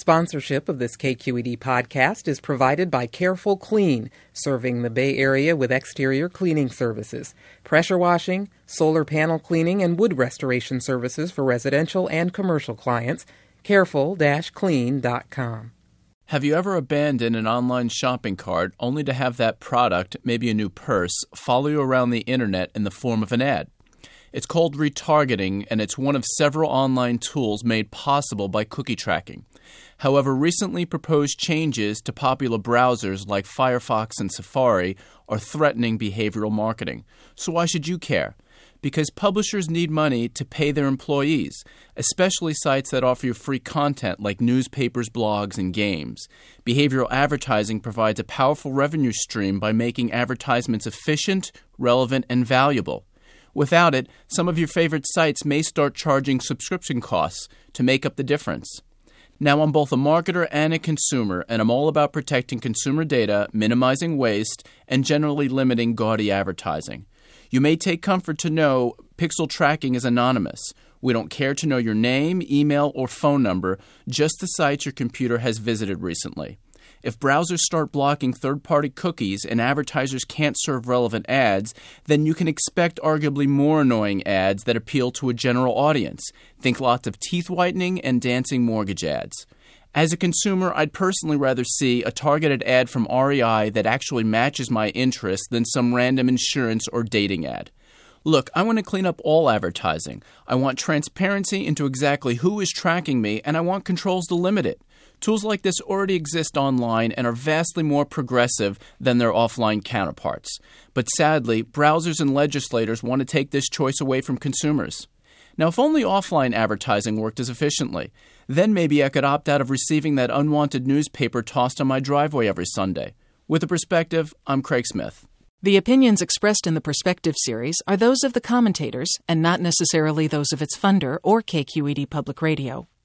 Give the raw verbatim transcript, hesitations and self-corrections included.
Sponsorship of this K Q E D podcast is provided by Careful Clean, serving the Bay Area with exterior cleaning services, pressure washing, solar panel cleaning, and wood restoration services for residential and commercial clients. careful dash clean dot com. Have you ever abandoned an online shopping cart only to have that product, maybe a new purse, follow you around the internet in the form of an ad? It's called retargeting, and it's one of several online tools made possible by cookie tracking. However, recently proposed changes to popular browsers like Firefox and Safari are threatening behavioral marketing. So why should you care? Because publishers need money to pay their employees, especially sites that offer you free content like newspapers, blogs, and games. Behavioral advertising provides a powerful revenue stream by making advertisements efficient, relevant, and valuable. Without it, some of your favorite sites may start charging subscription costs to make up the difference. Now, I'm both a marketer and a consumer, and I'm all about protecting consumer data, minimizing waste, and generally limiting gaudy advertising. You may take comfort to know Pixel tracking is anonymous. We don't care to know your name, email, or phone number, just the sites your computer has visited recently. If browsers start blocking third-party cookies and advertisers can't serve relevant ads, then you can expect arguably more annoying ads that appeal to a general audience. Think lots of teeth whitening and dancing mortgage ads. As a consumer, I'd personally rather see a targeted ad from R E I that actually matches my interests than some random insurance or dating ad. Look, I want to clean up all advertising. I want transparency into exactly who is tracking me, and I want controls to limit it. Tools like this already exist online and are vastly more progressive than their offline counterparts. But sadly, browsers and legislators want to take this choice away from consumers. Now, if only offline advertising worked as efficiently, then maybe I could opt out of receiving that unwanted newspaper tossed on my driveway every Sunday. With a Perspective, I'm Craig Smith. The opinions expressed in the Perspective series are those of the commentators and not necessarily those of its funder or K Q E D Public Radio.